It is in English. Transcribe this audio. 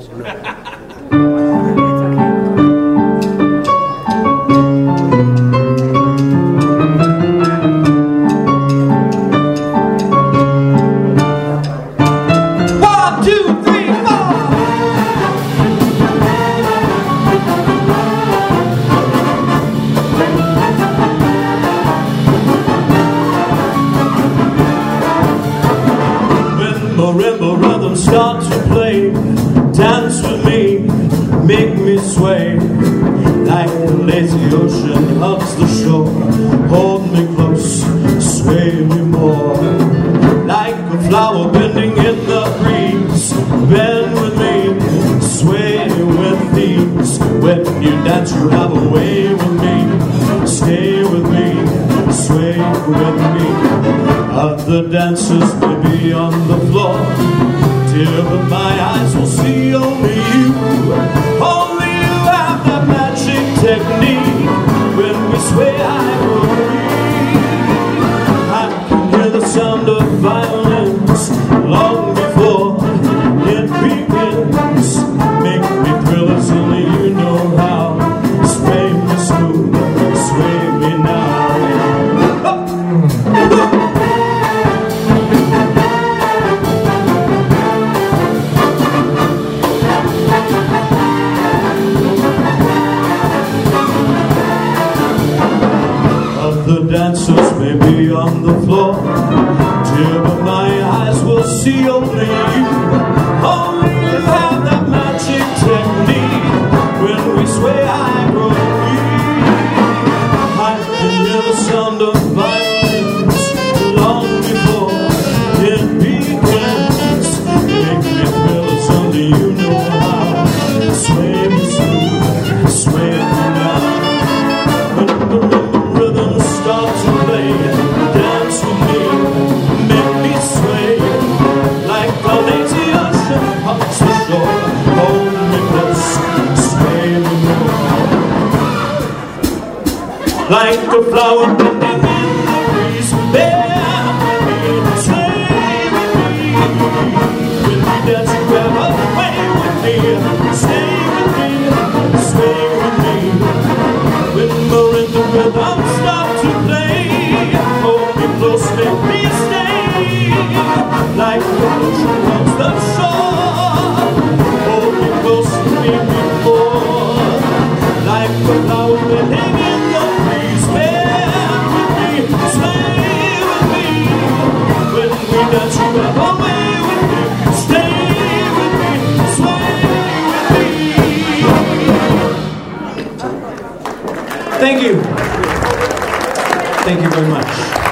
Marimba rhythms start to play. Dance with me, make me sway. Like the lazy ocean hugs the shore. Hold me close, sway me more. Like a flower bending in the breeze. Bend with me, sway with ease. When you dance you have a way with me. Stay with me, sway with me. Other dancers may be on the floor, dear, but my eyes will see only you. Only you have that magic technique. When we sway, I will breathe. I can hear the sound of violins long before it begins. Make me thrill as only you know how. Sway me smooth, sway me now. The dancers may be on the floor, dear, but my eyes will see only you. Only you have that magic technique. When we sway, I grow weak. I can hear the sound of violins long before it begins. Make me thrill as only you know how. Sway me smooth, sway me now. Start to play, dance with me, make me sway. Like the lazy ocean hugs the shore. Hold me close, sway me more. Like a flower bending in the breeze. Bear with me, sway with me. When we dance you have a way with me. Stay with me, sway with me. When we're in the rhythm start to play, hold me close, make me stay. Like the ocean hugs the shore. Hold me close, make me more. Like the flower bending in the breeze. Bear with me, sway with me. When we dance you have a way with me. Stay with me, sway with me. Thank you. Thank you very much.